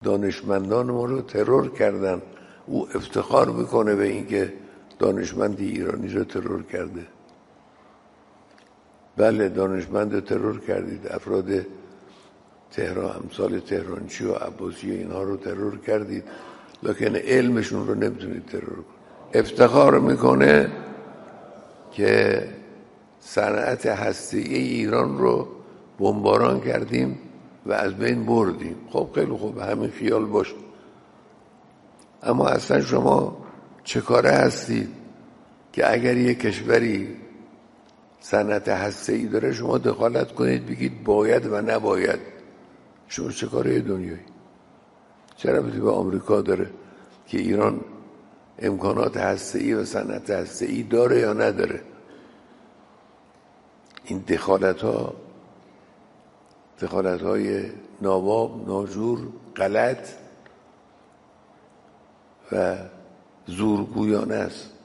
دانشمندان ما رو ترور کردن. او افتخار میکنه به اینکه دانشمند ایرانی رو ترور کرده. بله، دانشمند رو ترور کردید، افراد تهران، امثال تهرانچی و عباسی اینها رو ترور کردید، لکن علمشون رو نمیتونید ترور کنید. افتخار میکنه که صنعت هسته‌ای ایران رو بمباران کردیم و از بین بردیم. خب خیلی خوب، همین خیال باشه. اما اصلا شما چه کاره هستید که اگر یک کشوری صنعت هسته‌ای داره شما دخالت کنید بگید باید و نباید؟ شما چه کاره دنیایی؟ چه ربطی به آمریکا داره که ایران امکانات هسته‌ای و صنعت هسته‌ای داره یا نداره؟ این دخالت‌های ناواب، ناجور، غلط و زورگویانه است.